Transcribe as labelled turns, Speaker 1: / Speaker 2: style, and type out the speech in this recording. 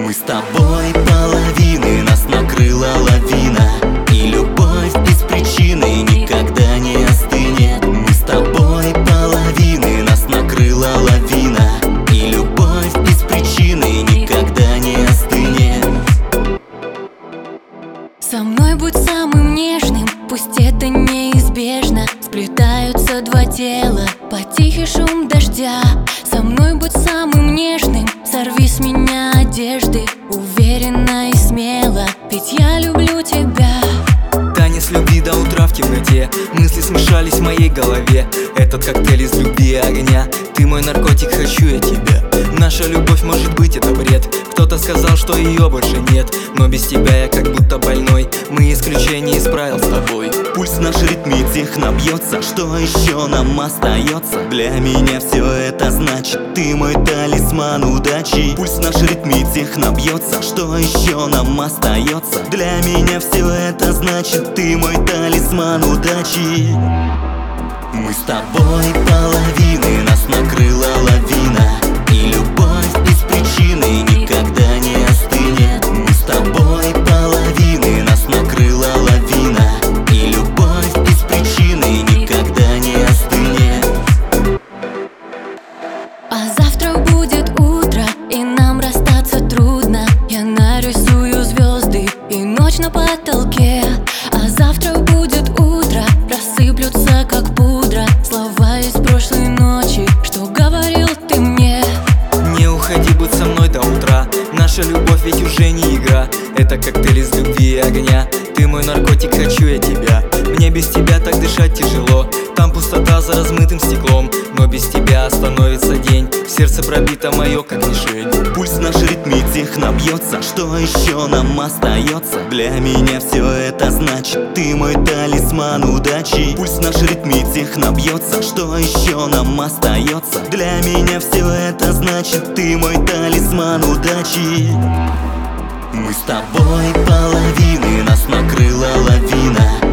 Speaker 1: Мы с тобой половины, нас накрыла лавина, и любовь без причины никогда не остынет. Мы с тобой половины, нас накрыла лавина, и любовь без причины никогда не остынет.
Speaker 2: Со мной будь самым нежным, пусть это неизбежно. Сплетаются два тела под тихий шум дождя. Со мной будь самым нежным, сорви с меня одежды, уверенно и смело, ведь я люблю тебя.
Speaker 3: Танец любви до утра в темноте, мысли смешались в моей голове. Этот коктейль из любви и огня, ты мой наркотик, хочу я тебя. Наша любовь, может быть, это бред. Кто-то сказал, что ее больше нет, но без тебя я как будто больной. Мы исключение исправил с тобой.
Speaker 1: Пульс наш ритмично бьется, что еще нам остается? Для меня все это значит, ты мой талисман удачи. Пульс наш ритмично бьется, что еще нам остается? Для меня все это значит, ты мой талисман удачи. Мы с тобой половины, нас накрыла лавина, и любовь без причины никогда не остынет. Мы с тобой половины, нас накрыла лавина, и любовь без причины никогда не остынет.
Speaker 2: А завтра будет утро, и нам расстаться трудно. Я нарисую звезды и ночь на потолке. А завтра будет утро, рассыплются как пудра слова из прошлой ночи, что говорил ты мне.
Speaker 3: Не уходи, будь со мной до утра. Наша любовь ведь уже не игра, это коктейль из любви и огня. Ты мой наркотик, хочу я тебя. Мне без тебя так дышать тяжело. Там пустота за размытым стеклом, но без тебя становится день. Сердце пробито мое, как мишень.
Speaker 1: Пульс наш ритмично бьется, что еще нам остается? Для меня все это значит, ты мой талисман удачи. Пульс наш ритмично бьется, что еще нам остается? Для меня все это значит, ты мой талисман удачи. Мы с тобой половины, нас накрыла лавина,